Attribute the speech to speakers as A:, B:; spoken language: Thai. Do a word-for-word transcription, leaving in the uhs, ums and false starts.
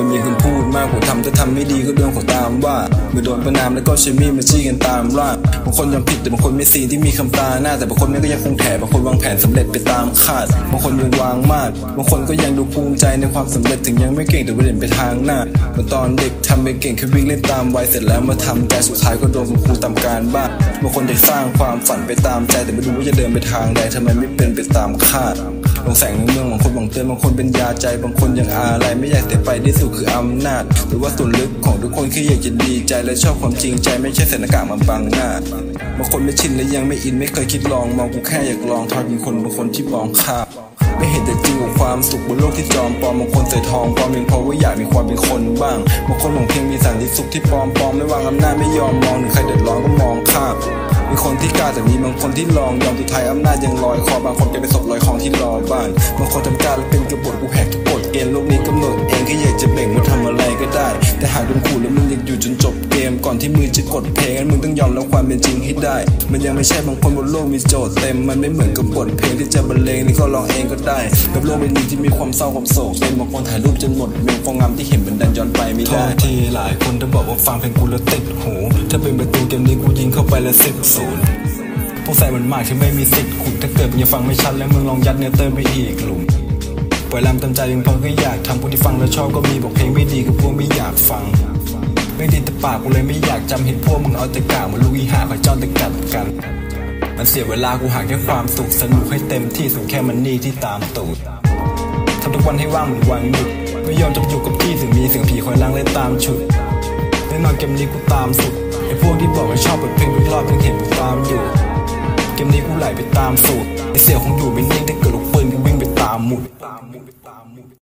A: มีคนพูดมากกว่าทำแต่ทำไม่ดีก็เรื่องของตามว่าเมื่อโดนประนามแล้วก็ใช้มีดมาจี้กันตามล่าบางคนยอมผิดแต่บางคนไม่ซีนที่มีคำตาหน้าแต่บางคนก็ยังคงแถบางคนวางแผนสำเร็จไปตามคาดบางคนยังวางมากบางคนก็ยังดูภูมิใจในความสำเร็จถึงยังไม่เก่งแต่ว่าเด่นไปทางหน้าเมื่อตอนเด็กทำไม่เก่งแค่วิ่งเล่นตามวัยเสร็จแล้วมาทำแต่สุดท้ายก็โดนคุณครูตามการบ้านบางคนอยากสร้างความฝันไปตามใจแต่ไม่รู้ว่าจะเดินไปทางใดทำไมไม่เป็นไปตามคาดลงแสงในเมืองบางคนหวังเตือนบางคนเป็นยาใจบางคนยังอะไรไม่อยากแต่ไปที่สุดคืออำนาจหรือว่าส่วนลึกของทุกคนแค่อยากจะดีใจและชอบความจริงใจไม่ใช่ใส่หน้ากากมาบังหน้าบางคนไม่ชินและยังไม่อินไม่เคยคิดลองมองกูแค่อยากลองทอดมีคนบางคนที่มองข้ามไม่เห็นแต่จริงของความสุขบนโลกที่จอมปลอมบางคนใส่ทองปลอมเพียงเพราะว่าอยากมีความเป็นคนบ้างบางคนหลงเพียงมีสันติสุขที่ปลอมปลอมไม่วางอำนาจไม่ยอมมองถึงใครเดือดร้อนก็มองข้ามมีคนที่กล้าแต่มีบางคนที่ลองยอมสุดท้ายอำนาจยังลอยคอบางคนก็เป็นศพลอยคลองที่รอบ้านบางคนทำการและเป็นกบฏกูแหกทุกกฎเกณฑ์โลกนี้กำหนดเองแค่อยากจะเบ่งว่าทำอะไรก็ได้แต่หากโดนขู่แล้วมึงยังอยู่จนจบเกมก่อนที่มือจะกดเพลงงั้นมึงต้องยอมรับความเป็นจริงให้ได้มันยังไม่ใช่บางคนบนโลกมีโจทย์เต็มมันไม่เหมือนกับบทเพลงที่จะบรรเลงนี่ก็ร้องเองก็ได้กับโลกใบนี้ที่มีความเศร้าความโศกเป็นบางคนถ่ายรูปจนหมดเมงฟองงามที่เห็นมันดันย้อนไปไม่ได้ทีหลายคนจะบอกว่าฟังเพลงกูแล้วติดหูถ้าเป็นประตูเกมนี้กูยิงเข้าไปแล้วสิบศูนย์พวกใส่มันมากที่ไม่มีสิทธิ์ขุดถ้าเกิดมึงยังฟังไม่ชัดแล้วมึงลองยัดเนื้อเติมไปอีกหลุมปล่อยลำตามใจยังพอก็อยากทำพวกที่ฟังแล้วชอบก็มีบอกเพลงไม่ดีก็พวกไม่อยากฟังไม่ดีแต่ปากกูเลยไม่อยากจำเห็นพวกมึงเอาแต่กล่าวมาลูกอีห่าคอยจ้องแต่กัดกันมันเสียเวลากูหาแค่ความสุขสนุกให้เต็มที่ส่วนแค่มันนี่ที่ตามตูดทำทุกวันให้ว่างเหมือนวันหยุดไม่ยอมจะอยู่กับที่ถึงมีเสียงผีคอยล้างเลยตามฉุดแน่นอนเกมนี้กูตามสุดไอ้พวกที่บอกว่าชอบเปิดเพลงทุกรอบยังเห็นกูตามอยู่เกมนี้กูไหลไปตามสูตรไอ้เสี่ยวคงอยู่ไม่นิ่งถ้าเกิดลูกปืนกูวิ่งไปตามหมุด